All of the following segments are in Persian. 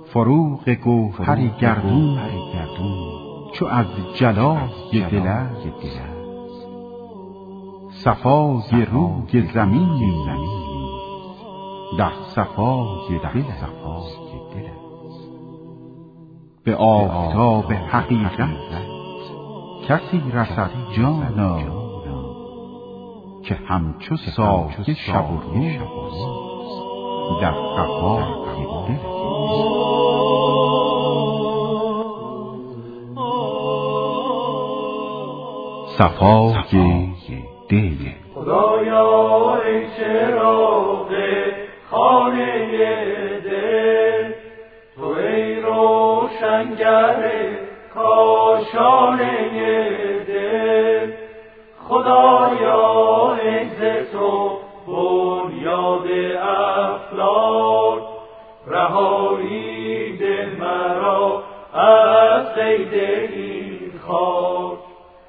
فروغ گوهر گردون چو از جلای دل است، صفای روی زمین در صفای دل است. به آفتاب حقیقت کسی رسد جانا، که همچو سایه شب و روز در قفای دل. صفای دل. خدایا ای چراغ خانه دل، تو ای روشنگر کاشانه دل. خدایا ای ز تو بنیاد افلاک، رهایی ده مرا از قید این خاک.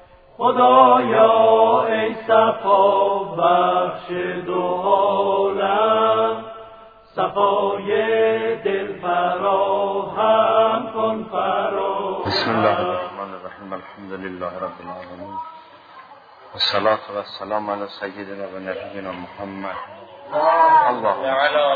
خدایا ای صفا بخش دو عالم، صفای دل فراهم کن فراهم. بسم الله الرحمن الرحیم. الحمد لله رب العالمین، والصلاة والسلام علی سیدنا و نبینا محمد. اللهم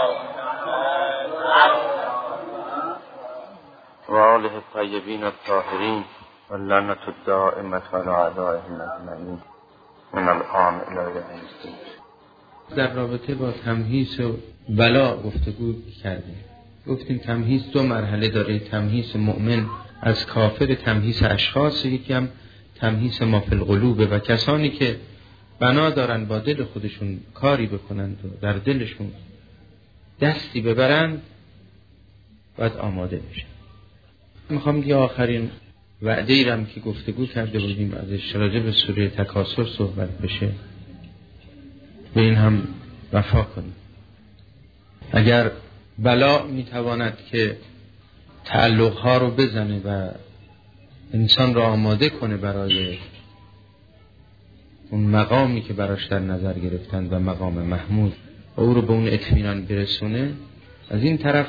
و آله الطیبین الطاهرین و لعنة الدائمة علی اعدائهم اجمعین من الآن الی یوم الدین. در رابطه با تمهیص و بلا گفتگو کردیم. گفتیم تمهیص دو مرحله داره: تمهیص مؤمن از کافر، تمهیص اشخاص، یکی هم تمهیص ما فی القلوب، و کسانی که بنا دارن با دل خودشون کاری بکنند و در دلشون دستی ببرند باید آماده بشن. میخوام یه آخرین وعده ایرم که گفتگو کرده بودیم ازش راجع به سوره تکاثر صحبت بشه، به این هم وفا کنیم. اگر بلا میتواند که تعلقها رو بزنه و انسان را آماده کنه برای اون مقامی که براش در نظر گرفتن و مقام محمود و او رو به اون اطمینان برسونه، از این طرف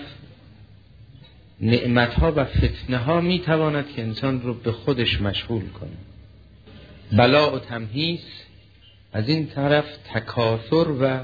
نعمتها و فتنه ها میتواند که انسان رو به خودش مشغول کنه. بلا و تمهیص، از این طرف تکاثر و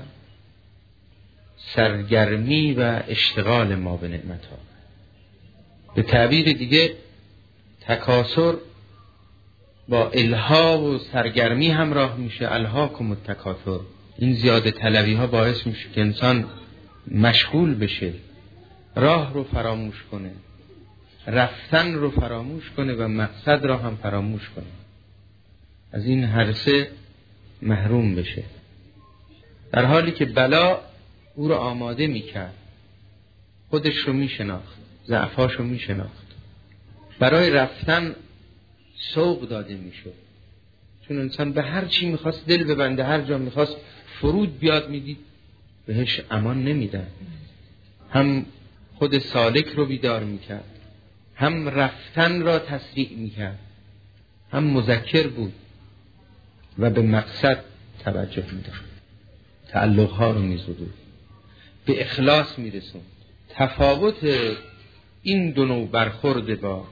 سرگرمی و اشتغال ما به نعمتها. به تعبیر دیگه تکاثر با الها و سرگرمی همراه میشه. الهاکم التکاثر، این زیاده طلبی ها باعث میشه که انسان مشغول بشه، راه رو فراموش کنه، رفتن رو فراموش کنه و مقصد را هم فراموش کنه، از این هر سه محروم بشه. در حالی که بلا او رو آماده میکرد، خودش رو میشناخت، ضعفاش رو میشناخت، برای رفتن سوق داده میشد. چون انسان به هر چی میخواست دل ببنده، هر جا میخواست فرود بیاد میدید بهش امان نمیدن. هم خود سالک رو بیدار میکرد، هم رفتن را تسریع میکرد، هم مذکر بود و به مقصد توجه میداد، تعلقها رو میزدود، به اخلاص میرسوند. تفاوت این دو نوع برخورد با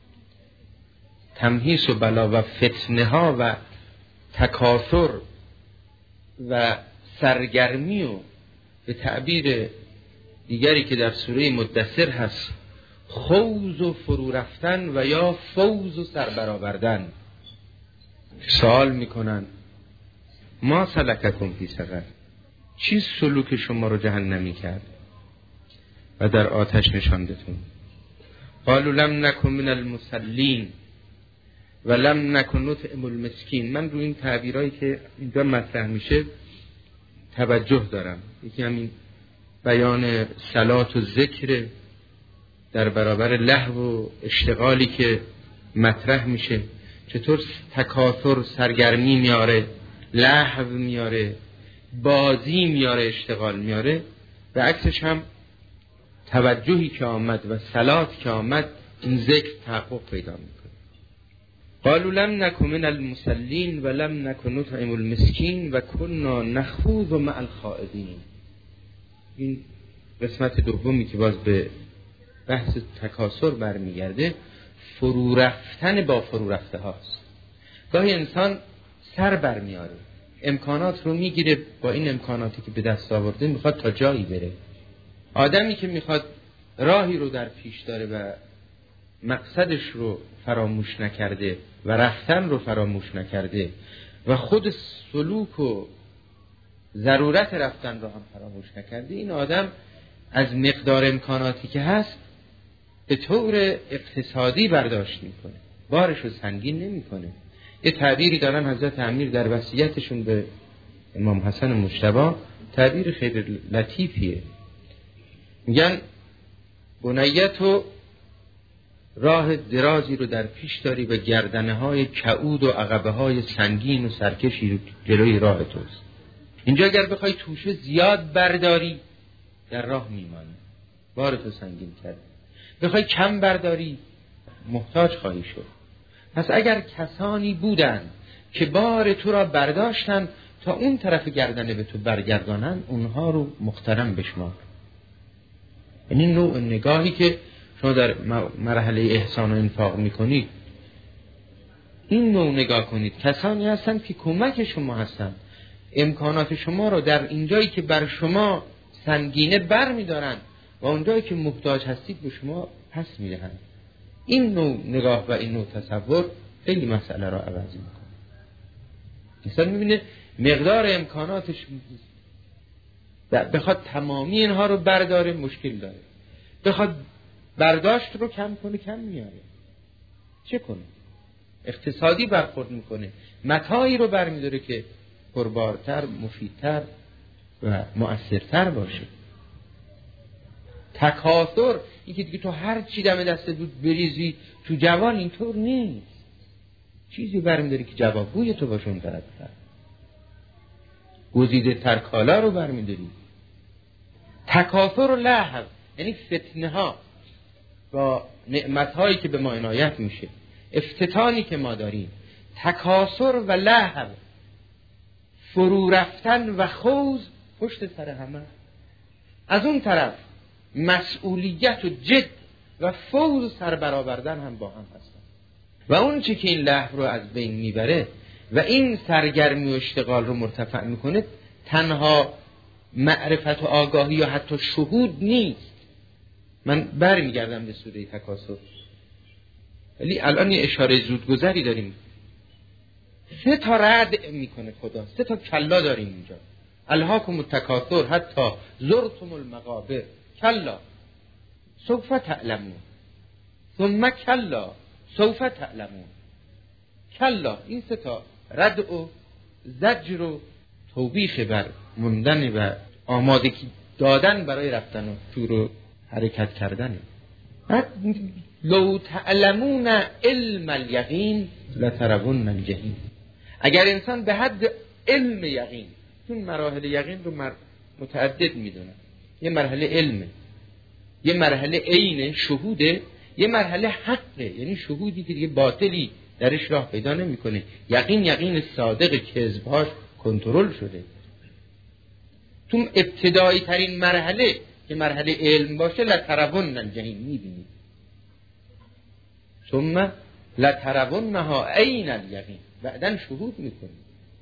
تمهیص و بلا و فتنه ها و تکاثر و سرگرمی و به تعبیر دیگری که در سوره مدثر هست خوض و فرو رفتن و یا فوز و سربرآوردن. سوال میکنن ما سلککم فی سقر، چی سلوک شما رو جهنمی کرد و در آتش نشاندتون؟ قالوا لم نکن من المصلین و لم نکن نطعم المسکین. من رو این تعبیرایی که اینجا مطرح میشه توجه دارم. یکی همین بیان صلات و ذکر در برابر لهو و اشتغالی که مطرح میشه، چطور تکاثر سرگرمی میاره، لهو میاره، بازی میاره، اشتغال میاره. به عکسش هم توجهی که آمد و صلات که آمد، این ذکر تحقق پیدا میکنه. قالوا لم نکن من المصلین و لم نکن نطعم المسکین و کنا نخوض مع الخائضین. این قسمت دومی که باز به بحث تکاسر برمیگرده، فرو رفتن با فرو رفته هاست. گاهی انسان سر برمیاره، امکانات رو میگیره، با این امکاناتی که به دست آورده میخواد تا جایی بره. آدمی که میخواد راهی رو در پیش داره و مقصدش رو فراموش نکرده و رفتن رو فراموش نکرده و خود سلوک و ضرورت رفتن رو هم فراموش نکرده، این آدم از مقدار امکاناتی که هست به طور اقتصادی برداشت میکنه، بارش رو سنگین نمیکنه. یه تعبیری دارن حضرت امیر در وصیتشون به امام حسن مجتبی، تعبیر خیلی لطیفیه. میگن بنیه تو راه درازی رو در پیش داری و گردنه های کعود و عقبه های سنگین و سرکشی رو جلوی راه توست. اینجا اگر بخوای توشه زیاد برداری در راه میمانی، بار تو سنگین کرد. بخوای کم برداری محتاج خواهی شد. پس اگر کسانی بودن که بار تو را برداشتن تا اون طرف گردنه به تو برگردانن، اونها رو محترم بشمار. این نوع نگاهی که شما در مرحله احسان و انفاق میکنید، این نوع نگاه کنید. کسانی هستن که کمک شما هستن، امکانات شما رو در اینجایی که بر شما سنگینه بر میدارن و اونجایی که محتاج هستید به شما پس میدهن. این نوع نگاه و این نوع تصور خیلی مسئله را عوض میکنه. مثلا میبینه مقدار امکاناتش بخواد تمامی اینها رو برداره مشکل داره، بخواد برداشت رو کم کنه کم میاره. چه کنه؟ اقتصادی برخورد میکنه، متاعی رو برمیداره که پربارتر، مفیدتر و مؤثرتر باشه. تکاثر، این که دیگه تو هر چی دم دستت بود بریزی تو جوان، اینطور نیست. چیزی برمیداری که جوابگوی تو باشه، اون طرف گزیده تر کالا رو برمیداری. تکاثر و لهو یعنی فتنه ها با نعمت هایی که به ما عنایت میشه، افتتانی که ما داریم. تکاثر و لهو، فرو رفتن و خوض پشت سر همه. از اون طرف مسئولیت و جد و فوز سر برآوردن هم با هم هستن. و اون چی که این لهو رو از بین میبره و این سرگرمی و اشتغال رو مرتفع میکنه، تنها معرفت و آگاهی یا حتی شهود نیست. من برمیگردم به سوره تکاثر، ولی الان یه اشاره زودگذری داریم. 3 تا رد میکنه خدا، 3 تا کلا داریم اینجا. الهاکم التکاثر حتی زرتم المقابر کلا سوف تعلمون ثم کلا سوف تعلمون. کلا، این 3 تا رد و زجر و توبیخ بر موندن و آمادگی دادن برای رفتن و شروع و حرکت کردن. لو تعلمون علم الیقین لترون الجحیم. اگر انسان به حد علم یقین، چون مراحل یقین رو متعدد میدونن، یه مرحله علمه، یه مرحله عین شهوده، یه مرحله حقه، یعنی شهودی که دیگه باطلی درش راه پیدا نمیکنه. یقین صادق، کذبهاش کنترل شده. تو ابتدایی ترین مرحله که مرحله علم باشه، لترون الجحیم میبینید. ثم لترونها عین الیقین، بعدن شهود میکنید.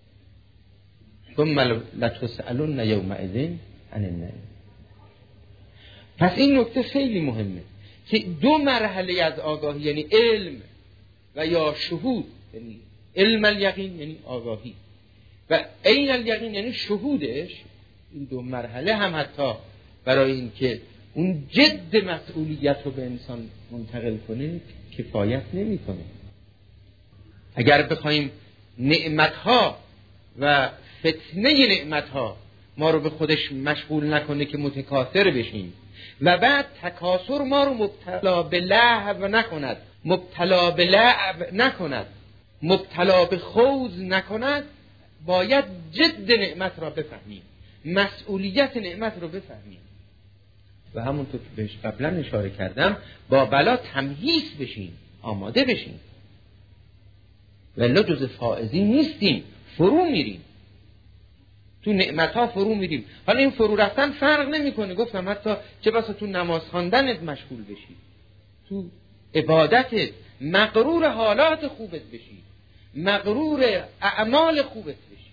ثم لتسألن یومئذ عن النعیم. پس این نکته خیلی مهمه که 2 مرحله از آگاهی، یعنی علم و یا شهود، یعنی علم الیقین یعنی آگاهی و عین الیقین یعنی شهودش، این 2 مرحله هم حتی برای این که اون جد مسئولیت رو به انسان منتقل کنه کفایت نمی کنه. اگر بخوایم نعمتها و فتنه نعمتها ما رو به خودش مشغول نکنه که متکاثر بشیم و بعد تکاثر ما رو مبتلا به لهو نکند، مبتلا به لعب نکند، مبتلا به خوض نکند، باید جد نعمت را بفهمیم، مسئولیت نعمت رو بفهمیم و همونطور که بهش قبلا اشاره کردم با بلا تمهیز بشیم، آماده بشیم. ولی جز فائزین نیستیم، فرو میریم. تو نعمت‌ها فرو میریم. حالا این فرو رفتن فرق نمیکنه، گفتم حتی چه بسا تو نماز خواندنت مشغول بشی، تو عبادتت مغرور حالات خوبت بشی، مغرور اعمال خوبت بشی.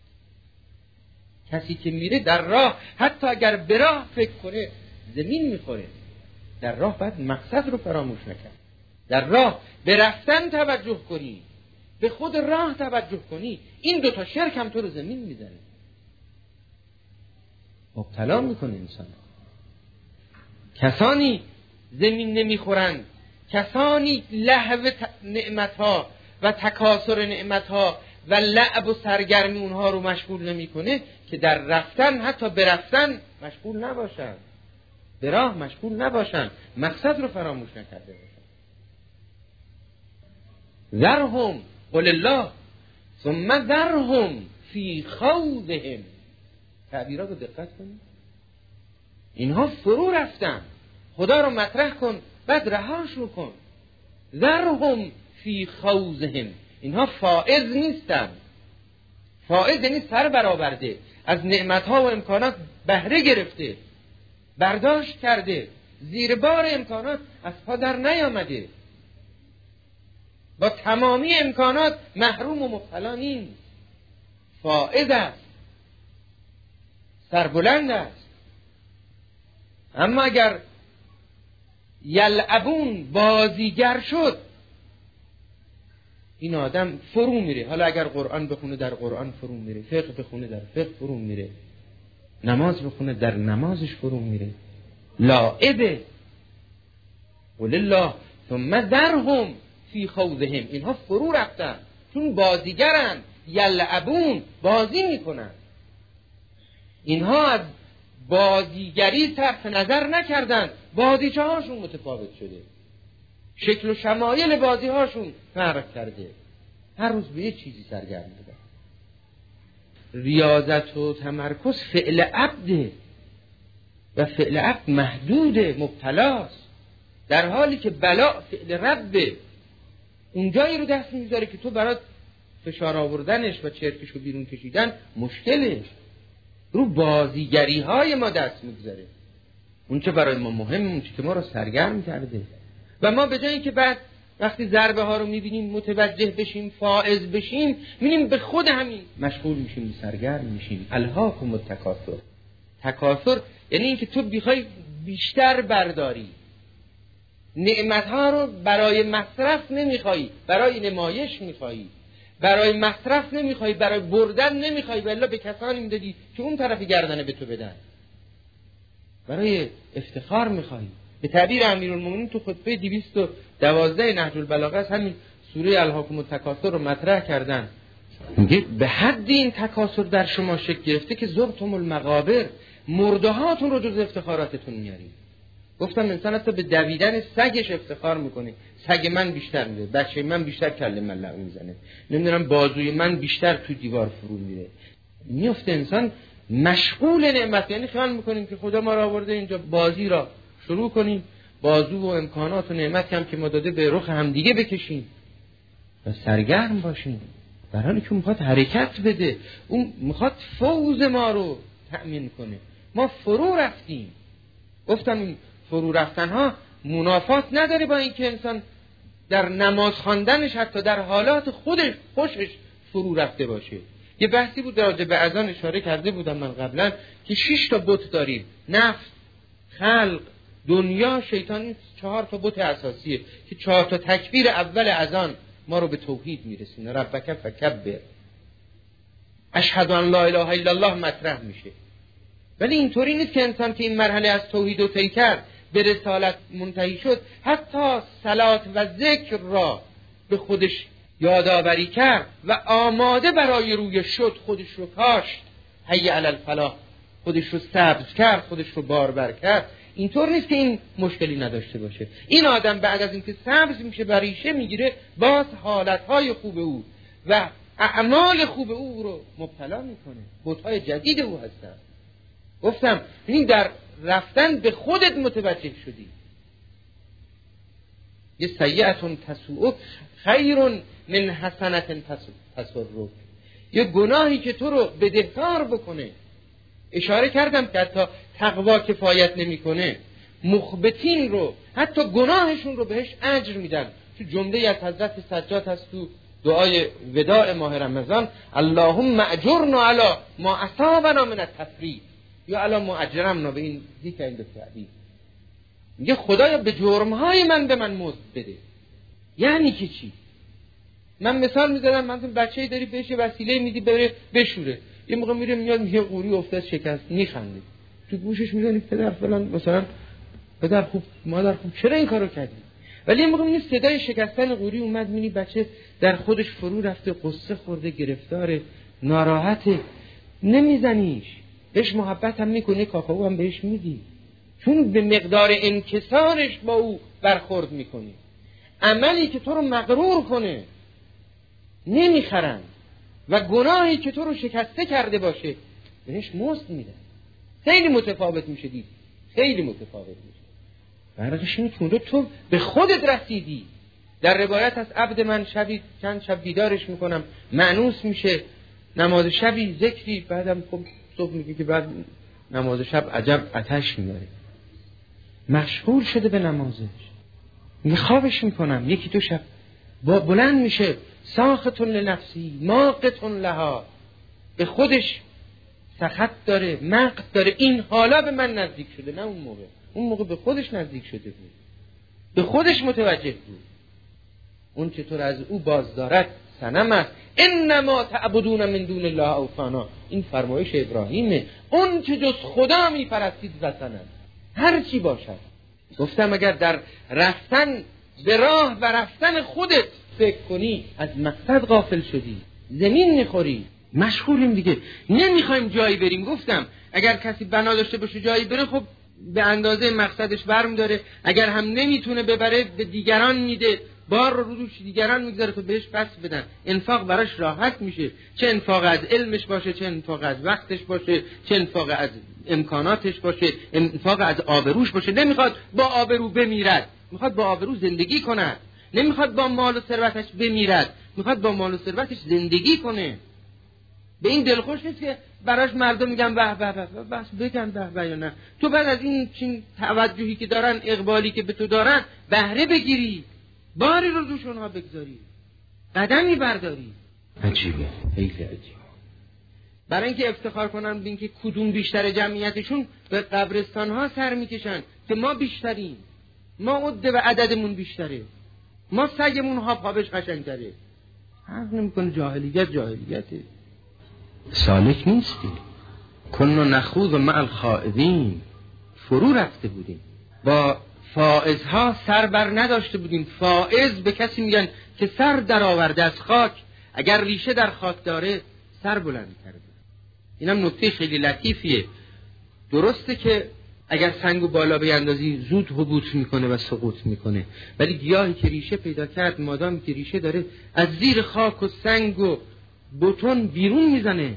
کسی که میره در راه حتی اگر به راه فکر کنه زمین میخوره. در راه باید مقصد رو فراموش نکرد. در راه به رفتن توجه کنی، به خود راه توجه کنی. این دوتا شرک هم تو رو زمین میزنه، مبتلا میکنه انسان. کسانی زمین نمیخورند، کسانی لهو نعمتها و تکاثر نعمتها و لعب و سرگرمی اونها رو مشغول نمیکنه که در رفتن حتی به رفتن مشغول نباشن، به راه مشغول نباشن، مقصد رو فراموش نکرده باشن. ذرهم قل الله ثم ذرهم فی خوضهم. تعبیرات رو دقت کنید. اینها فرو رفتن، خدا رو مطرح کن بعد رهاشون کن. ذرهم فی خوضهم. اینها فائز نیستن. فائز یعنی سر برآورده، از نعمتها و امکانات بهره گرفته، برداشت کرده، زیر بار امکانات از پا در نیامده، با تمامی امکانات محروم و مبتلا نیست. فائز است، سربلند است. اما اگر یلعبون بازیگر شد، این آدم فرو میره. حالا اگر قرآن بخونه در قرآن فرو میره، فقه بخونه در فقه فرو میره، نماز بخونه در نمازش فرو میره. لاعبه ولله ثم ذرهم فی خوضهم. اینها فرو رفتن چون بازیگرن، یلعبون بازی میکنن. اینها از بازیگری صرف نظر نکردن، بازیچه هاشون متفاوت شده، شکل و شمایل بازی هاشون فرق کرده، هر روز به یه چیزی سرگرم بودن. ریاضت و تمرکز فعل عبده و فعل عبد محدوده، مبتلاست، در حالی که بلا فعل ربه. اونجایی رو دست میذاره که تو برات فشار آوردنش و چرکش رو بیرون کشیدن مشکله. رو بازیگری های ما دست میگذاره، اون چه برای ما مهمه، اون چه که ما رو سرگرم کرده. و ما به جای اینکه بعد وقتی ضربه ها رو میبینیم متوجه بشیم، فائز بشیم، میبینیم به خود همین مشغول میشیم، سرگرم میشیم. الهاکم التکاثر. تکاثر یعنی اینکه تو بخوای بیشتر برداری، نعمتها رو برای مصرف نمیخوای، برای نمایش میخوای، برای مصرف نمیخوای، برای بردن نمیخوای، ولی به کسانی میدادی که اون طرف گردنه به تو بدن، برای افتخار میخوای. به تعبیر امیرالمومنین تو خطبه 212 نهج البلاغه است، همین سوره الهاکم التکاثر رو مطرح کردن. میگه به حد این تکاثر در شما شکل گرفته که زرتم المقابر، مرده هاتون رو جز افتخاراتتون میارید. گفتم انسان حتی به دویدن سگش افتخار میکنه. سگ من بیشتر میره، بچه من بیشتر کله ملق میزنه، نمیدونم بازوی من بیشتر تو دیوار فرو میره. میفته انسان مشغول نعمت. یعنی خیال میکنیم که خدا ما را آورده اینجا بازی را شروع کنیم، بازو و امکانات و نعمت هم که ما داده به رخ همدیگه بکشیم و سرگرم باشیم، در حالی که میخواد حرکت بده، اون میخواد فوز ما رو تأمین کنه. ما فرو رفتیم. گفتم این فرو رفتن ها منافات نداره با اینکه انسان در نماز خواندنش حتی در حالات خودش خوشش فرو رفته باشه. یه بحثی بود راجع به اذان اشاره کرده بودم من قبلا که 6 تا بت داریم: نفس، خلق، دنیا، شیطان. این 4 تا بت اساسیه که 4 تا تکبیر اول اذان ما رو به توحید میرسونه. ربک فکبر، اشهد ان لا اله الا الله مطرح میشه. ولی اینطوری نیست که انسان که این مرحله از توحید و طی کرد، به رسالت منتهی شد، حتی صلات و ذکر را به خودش یادآوری کرد و آماده برای روی شد، خودش رو کاشت، حی علی الفلاح، خودش رو سبز کرد، خودش رو باربر کرد. اینطور نیست که این مشکلی نداشته باشه. این آدم بعد از اینکه سبز میشه، بریشه میگیره، باز حالتهای خوب او و اعمال خوب او رو مبتلا میکنه. بت‌های جدید او هستن. گفتم این در رفتن به خودت متوجه شدی. یه سیئة تسوءک خیر من حسنة تسرک. یه گناهی که تو رو بدهکار بکنه. اشاره کردم که حتی تقوا کفایت نمیکنه، مخبتین رو حتی گناهشون رو بهش اجر میدن. تو جمله از حضرت سجاد هست تو دعای وداع ماه رمضان: اللهم اجرنا علی ما اصابنا من التفرید یا علی ما اجرمنا. به این ذکر این دو تعبیر میگه خدایا به جرمهای من به من مزد بده. یعنی که چی؟ من مثال میزنم، من بچه‌ای داری بهش وسیله میدی بره بشوره، یه موقع میره میاد میگه قوری افتاد شکست، میخنده، تو گوشش میزنی پدر فلان، مثلا پدر خوب مادر خوب چرا این کارو کردی؟ ولی یه موقع میبینی صدای شکستن قوری اومد، میبینی بچه در خودش فرو رفته، قصه خورده، گرفتاره، ناراحته، نمیزنیش، بهش محبت هم میکنی، کاکائو هم بهش میدی، چون به مقدار انکسارش با او برخورد میکنی. عملی که تو رو مغرور کنه نمیخرن و گناهی که تو رو شکسته کرده باشه بهش مزد میدن. خیلی متفاوت میشه دید، خیلی متفاوت میشه. فرقش اینه که تو به خودت رسیدی. در روایت از عبد من شبی چند شب بیدارش میکنم، مأنوس میشه، نماز شبی ذکری، بعدم خب صبح میگه که بعد نماز شب عجب آتش میاره، مشغول شده به نمازش، خوابش میکنم، یکی دو شب با بلند میشه، ساختون لنفسی ماقتون لها، به خودش سخط داره، مقت داره، این حالا به من نزدیک شده، نه اون موقع به خودش نزدیک شده بود، به خودش متوجه بود. اون چطور از او باز دارد صنم است، انما تعبدون من دون الله اوثانا، این فرمایش ابراهیمه، اون که جز خدا میپرستید وثن است، هر چی باشد. گفتم اگر در رفتن به راه و رفتن خودت فکر کنی از مقصد غافل شدی، زمین میخوری. مشغولیم دیگه، نمیخوایم جایی بریم. گفتم اگر کسی بنا داشته باشه جایی بره، خب به اندازه مقصدش برمی داره، اگر هم نمیتونه ببره به دیگران میده، بار رو روش دیگران میگذاره تا بهش پس بدن. انفاق براش راحت میشه، چه انفاق از علمش باشه، چه انفاق از وقتش باشه، چه انفاق از امکاناتش باشه، انفاق از آبروش باشه. نمیخواد با آبرو بمیرد، میخواد با آبرو زندگی کنه، نمیخواد با مال و ثروتش بمیرد، میخواد با مال و ثروتش زندگی کنه. به این دلخوش نیست که براش مردم میگن به به به، بس بگن به به یا نه. تو بعد از این چین توجهی که دارن، اقبالی که به تو دارن، بهره بگیری، باری رو دوش اونها بگذاری، قدمی برداری. عجیبه، خیلی عجیبه. برای اینکه افتخار کنن به اینکه کدوم بیشتر جمعیتشون به قبرستان ها سر میکشن که ما بیشتریم، ما عده و عددمون بیشتره، ما سگمون هاپابش قشنگتره. حق نمیکنه، جاهلیته، سالک نیستی. کنو نخوض مع الخائضین، فرو رفته بودیم، با فائزها سر بر نداشته بودیم. فائز به کسی میگن که سر در آورده از خاک، اگر ریشه در خاک داره سر بلند کرده. اینم نکته خیلی لطیفیه. درسته که اگر سنگو بالا بیندازی زود هبوط میکنه و سقوط میکنه، ولی گیاهی که ریشه پیدا کرد، مادامی که ریشه داره، از زیر خاک و سنگ و بتون بیرون میزنه،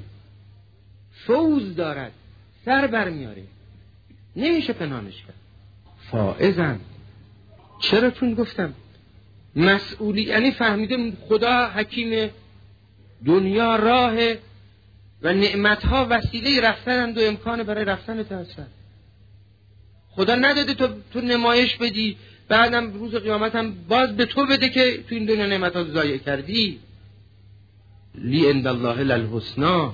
فوز دارد، سر بر میاره، نمیشه پنهانش کرد. فائزن. چرا؟ چون گفتم مسئولی، یعنی فهمیده خدا حکیم، دنیا راه و نعمتها وسیله رفتنند و امکان برای رفتن تو هستن. خدا نداده تو نمایش بدی، بعدم روز قیامت هم باز به تو بده که تو این دنیا نعمتها ضایع کردی. لی عند الله للحسنا،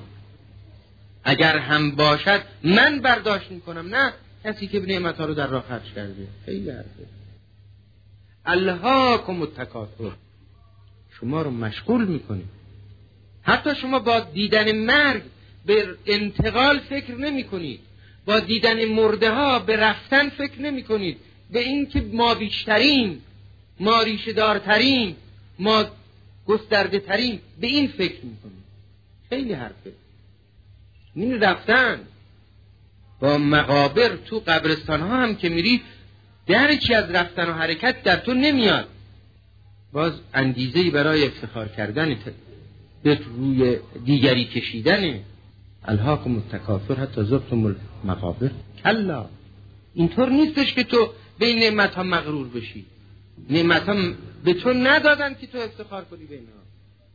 اگر هم باشد من برداشت میکنم، نه کسی که نعمتها رو در راه خرج کرده. خیلی حرفه. الهاکم التکاثر، شما رو مشغول میکنه. حتی شما با دیدن مرگ به انتقال فکر نمی کنید، با دیدن مرده ها به رفتن فکر نمی کنید، به این که ما بیشترین، ما ریشه دارترین، ما گسترده ترین، به این فکر می کنید. خیلی حرفه. این رفتن با مقابر تو قبرستان ها هم که میری، درکی از رفتن و حرکت در تو نمیاد. باز انگیزه‌ای برای افتخار کردن به روی دیگری کشیدنه. الهاکم التکاثر حتی زرتم المقابر. کلا، اینطور نیستش که تو به این نعمت ها مغرور بشی. نعمت ها به تو ندادن که تو افتخار کنی به اینها.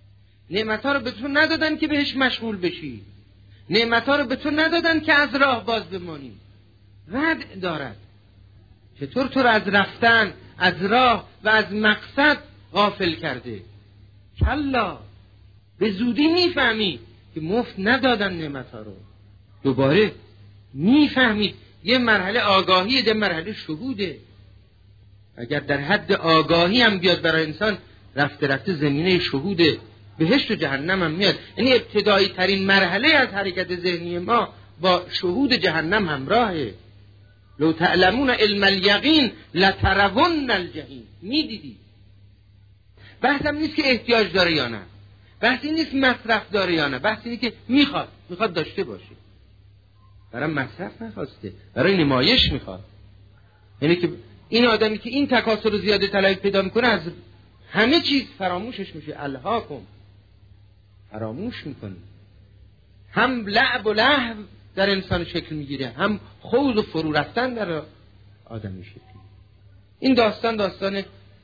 نعمت‌ها رو به تو ندادن که بهش مشغول بشی، نعمت‌ها رو به تو ندادن که از راه باز بمانی. رد دارد. چطور تو رو از رفتن، از راه و از مقصد غافل کرده؟ کلا، به زودی میفهمی که مفت ندادن نعمت‌ها رو. دوباره میفهمید یه مرحله آگاهی، یه مرحله شهوده. اگر در حد آگاهی هم بیاد برای انسان، رفته رفته زمینه شهود بهشت و جهنم هم میاد. یعنی ابتدایی ترین مرحله از حرکت ذهنی ما با شهود جهنم همراهه. لو تعلمون علم الیقین لترون الجحیم. میدیدی. بحثم نیست که احتیاج داره یا نه، بحثی نیست مصرف داره یا نه، بحثی اینه که میخواد داشته باشه. برای مصرف نخواسته، برای نمایش میخواد. یعنی که این آدمی که این تکاسل رو زیاده طلبی پیدا میکنه، از همه چیز فراموشش میشه. الهاکم، فراموش میکنه. هم لعب و لهو در انسان شکل میگیره، هم خوض و فرو رفتن در آدمی شکل. این داستان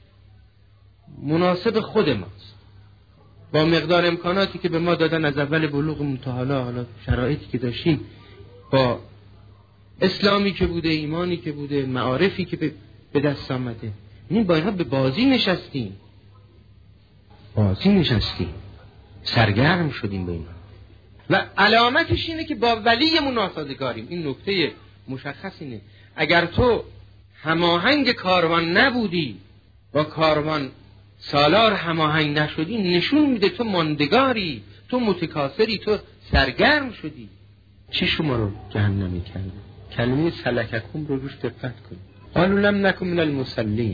مناسب خود ماست، با مقدار امکاناتی که به ما دادن از اول بلوغ تا حالا شرایطی که داشتیم، با اسلامی که بوده، ایمانی که بوده، معارفی که به دست آمده. این با اینها به بازی نشستیم، سرگرم شدیم به اینها. و علامتش اینه که با ولی مناسازگاریم. این نکته مشخص اینه. اگر تو هماهنگ کاروان نبودی، با کاروان سالار هماهنگ نشدی، نشون میده تو ماندگاری، تو متکاسری، تو سرگرم شدی. چی شما رو جهنمی کرده؟ کلمه سلککم رو روش دقت کن. قالوا لم نکن من المصلین،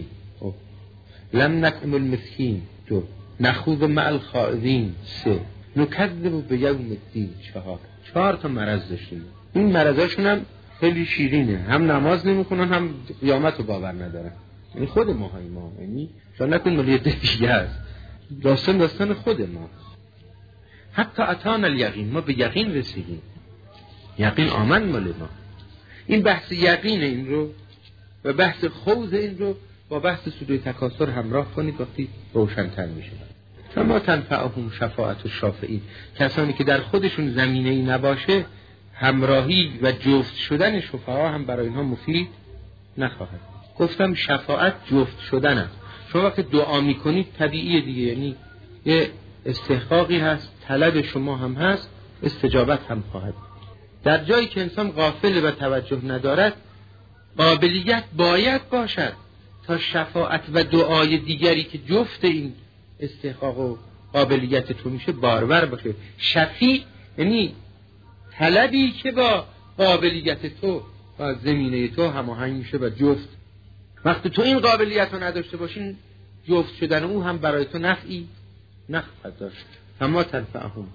لم نکن المسکین، 2 نخوض مع الخائضین، 3 نکذب بیوم الدین، 4 تا مرض داشتیم. این مرضاشون هم خیلی شیرینه، هم نماز نمیکنن، هم قیامت رو باور ندارن. یعنی خود ما، یعنی شاید نکن مالی دیگه است، داستان خود ما. حتی اتانا الیقین، ما به یقین رسیدیم، یقین آمد مال ما. این بحث یقین این رو و بحث خوض این رو با بحث سوره تکاثر همراه کنید، وقتی روشن‌تر میشه. فما تنفعهم شفاعت الشافعین، کسانی که در خودشون زمینه‌ای نباشه، همراهی و جفت شدن شفعا هم برای اینها مفید نخواهد. گفتم شفاعت جفت شدن است. شما وقتی دعا میکنید طبیعیه دیگه، یعنی یه استحقاقی هست، طلب شما هم هست، استجابت هم خواهد. در جایی که انسان غافل و توجه ندارد، قابلیت باید باشد تا شفاعت و دعای دیگری که جفت این استحقاق و قابلیت تو میشه بارور باشه. شفیع یعنی طلبی که با قابلیت تو و زمینه تو هماهنگ میشه و جفت. وقتی تو این قابلیت رو نداشته باشین، جفت شدن او هم برای تو نفعی نخواهد داشت. اما تنفعهم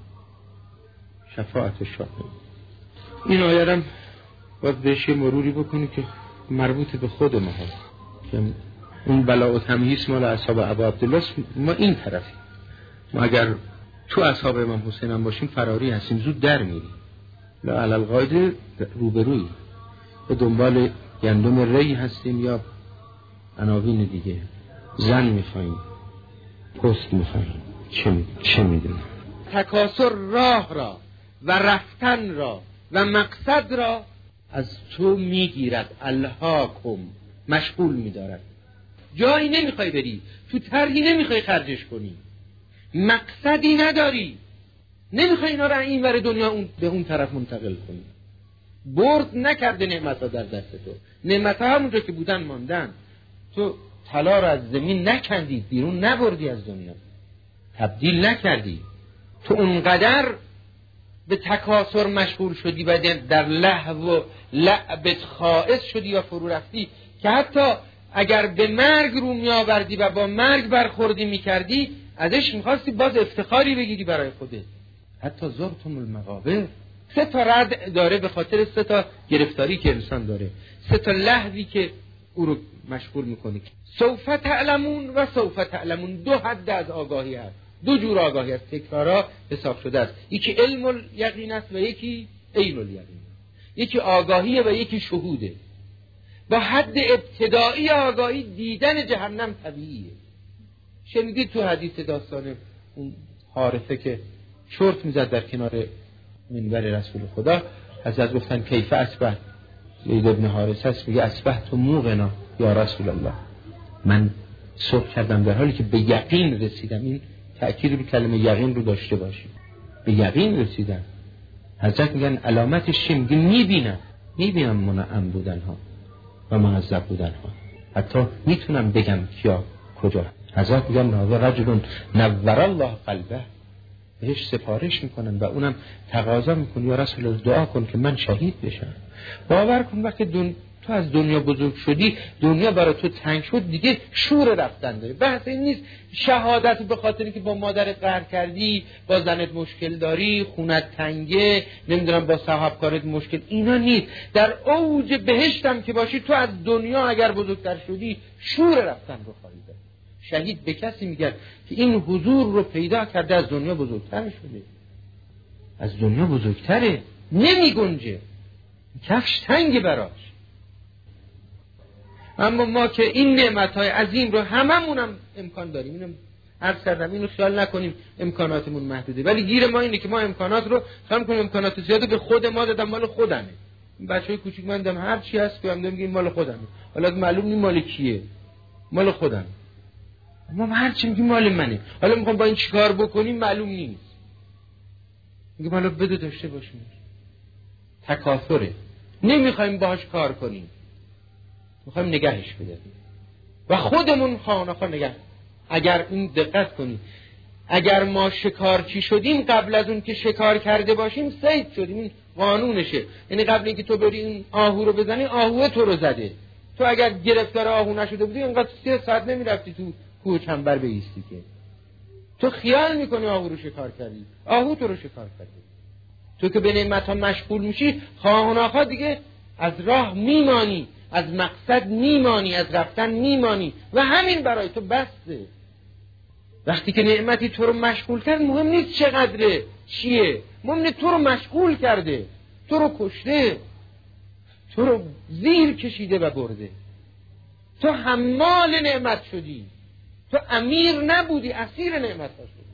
شفاعت الشافعین. این آیه هم باید بهش یه مروری بکنی که مربوط به خود ما هست، که اون بلا و تمییز مال اصحاب ابا عبدالله. ما این طرفی، ما اگر تو اصحاب امام حسین هم باشیم فراری هستیم، زود در میریم. لا علی القاعده روبروی به دنبال گندم ری هستیم یا عناوین دیگه. زن میخواییم، پست میخواییم، چه میدونم. تکاسر راه را و رفتن را و مقصد را از تو میگیرد، الهاکم، مشغول میدارد. جایی نمیخوای بری، تو طرحی نمیخوای خرجش کنی، مقصدی نداری، نمیخوای اینا رو این ور دنیا به اون طرف منتقل کنی. برد نکرده نعمت‌ها در دست تو، نعمت‌ها همونجا که بودن ماندن. تو طلا رو از زمین نکندی، بیرون نبردی از دنیا، تبدیل نکردی. تو اونقدر به تکاسر مشغول شدی و در لهو و لعبت خائض شدی یا فرو رفتی که حتی اگر به مرگ رو میآوردی و با مرگ برخوردی میکردی، ازش میخواستی باز افتخاری بگیری برای خودت. حتی زرتم المقابر. 3 تا رد داره به خاطر 3 تا گرفتاری که انسان داره، 3 تا لهوی که او رو مشغول میکنه. سوف تعلمون و سوف تعلمون، 2 حد از آگاهی هست، 2 جور آگاهی هست، تکرارا حساب شده است. یکی علم الیقین است و یکی عین الیقین. یکی آگاهیه و یکی شهوده. با حد ابتدایی آگاهی دیدن جهنم طبیعیه. شنیدید تو حدیث داستان اون حارثه که چرت میزد در کنار منبر رسول خدا، حضرت گفتن کیف اصبحت؟ زید ابن حارثه است میگه اصبحت موقنا یا رسول الله، من صبح کردم در حالی که به یقین رسیدم. این تأکید رو کلمه یقین رو داشته باشید، به یقین رسیدم. حضرت میگن علامتش چیه؟ میگه میبینم منعم بودن ها و معذب بودن ها، حتی میتونم بگم کیا کجا. حضرت میگن ناظر رجل نور الله قلبه، بهش سفارش میکنن و اونم تقاضا میکنه یا رسول الله دعا کن که من شهید بشم. باور کن وقتی تو از دنیا بزرگ شدی، دنیا برای تو تنگ شد، دیگه شور رفتن داری. بحث این نیست شهادت به خاطر که با مادرت قهر کردی، با زنت مشکل داری، خونت تنگه، نمیدونم با صاحبکارت مشکل، اینا نیست. در اوج بهشتم که باشی، تو از دنیا اگر بزرگتر شدی شور رفتن رو خواهی داشت. شهید به کسی میگن که این حضور رو پیدا کرده، از دنیا بزرگتر شده، از دنیا بزرگتره، نمیگنجه، کفش تنگه براش. اما ما که این نعمت‌های عظیم رو هممونم امکان داریم، اینم عرض کردم، اینو خیال نکنیم امکاناتمون محدوده، ولی گیر ما اینه که ما امکانات رو خیال کنیم امکانات زیاده به خود ما دادم، مال خودمه. بچه‌های کوچیک من دادم هر چی هست که میگم مال خودمه، حالا معلوم نیست مال کیه، مال خودمه. ما هر چی میگیم مال منه، حالا میخوام با این چیکار بکنیم معلوم نیست. میگم حالا بده داشته باشیم. تکاثره، نمیخوایم باهاش کار کنیم، میخوایم نگهش بداریم و خودمون خانخواه نگه. اگر این دقت کنیم، اگر ما شکارچی شدیم قبل از اون که شکار کرده باشیم صید شدیم، این قانونشه. یعنی قبل اینکه تو بری این آهو رو بزنی، آهوه تو رو زده. تو اگر گرفتار آهو نشده بودی اینقدر 3 ساعت نمیرفتی تو کوه چنبر بایستی که. تو خیال میکنی آهو رو شکار کردی، آهو تو رو شکار کرده. تو که به نعمت‌ها مشغول میشی، خواه و ناخواه دیگه از راه میمانی، از مقصد میمانی، از رفتن میمانی و همین برای تو بسته. وقتی که نعمتی تو رو مشغول کرد، مهم نیست چقدره، چیه، مهم نیست تو رو مشغول کرده، تو رو کشته، تو رو زیر کشیده و برده. تو حمال نعمت شدی، تو امیر نبودی، اسیر نعمت ها شدی.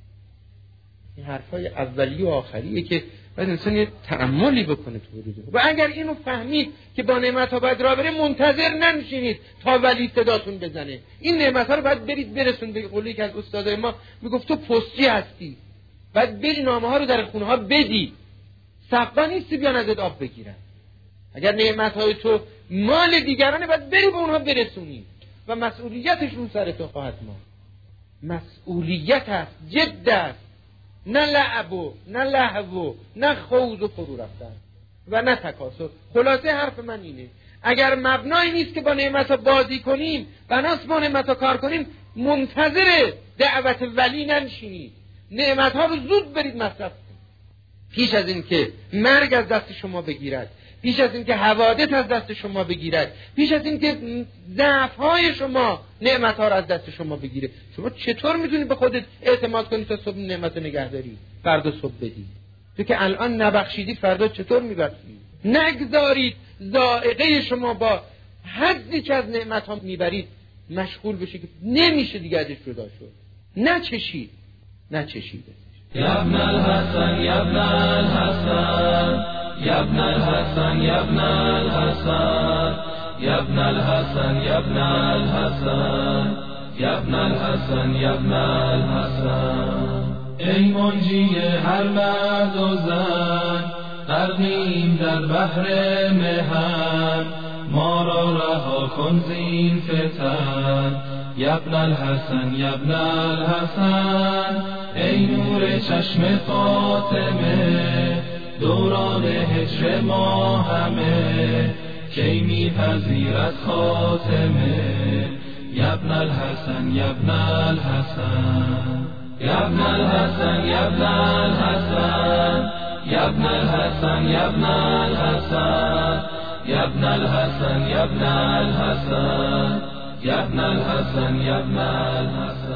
این حرفای اولی و آخریه که باید انسان یه تأملی بکنه تو وجوده. و اگر اینو فهمید که با نعمت ها باید راه بره، منتظر ننشینید تا ولی صداتون بزنه. این نعمت ها رو باید برید برسون. به قولی که از استادای ما میگفت تو پستی هستی، باید بری نامه ها رو در خونه ها بدی، سقا نیستی بیان ازت آب بگیرن. اگر نعمت های تو مال دیگرانه، باید بری به اونها برسونی و مسئولیتش رو سر تو خواهد ماند. مسئولیت هست، جد است، نه لعب نه لهو نه خوض و فرو رفتن و نه تکاسل. خلاصه حرف من اینه، اگر مبنایی نیست که با نعمت‌ها بازی کنیم، بناس با نعمت‌ها کار کنیم، منتظر دعوت ولی ننشینید. نعمت‌ها رو زود برید مصرف کنید، پیش از این که مرگ از دست شما بگیرد، پیش از این که حوادث از دست شما بگیرد، پیش از این که ضعف‌های شما نعمت‌ها رو از دست شما بگیره. شما چطور می‌تونی به خودت اعتماد کنی تا صبح نعمت نگه داری، فردا صبح بدی؟ تو که الان نبخشیدی، فردا چطور می‌بخشی؟ نگذارید ذائقه شما با حدی که از نعمت‌ها میبرید مشغول بشه که نمیشه دیگه ازش جدا شد. نچشید. یا ابن الحسن یا ابن الحسن یا ابن الحسن یا ابن الحسن یا ابن الحسن یا ابن الحسن یا ابن الحسن یا ابن الحسن. ای منجی هر مرد و زن، غرقیم در بحر محن، ما را رها کن زین فتن. یا ابن الحسن یا ابن الحسن، ای نور چشم فاطمه، دوران هجر ما همه، کی می‌پذیرد خاتمه. یا ابن الحسن یا ابن الحسن یا ابن الحسن یا ابن الحسن یا ابن الحسن یا ابن الحسن یا ابن الحسن یا ابن الحسن یا ابن الحسن یا ابن الحسن.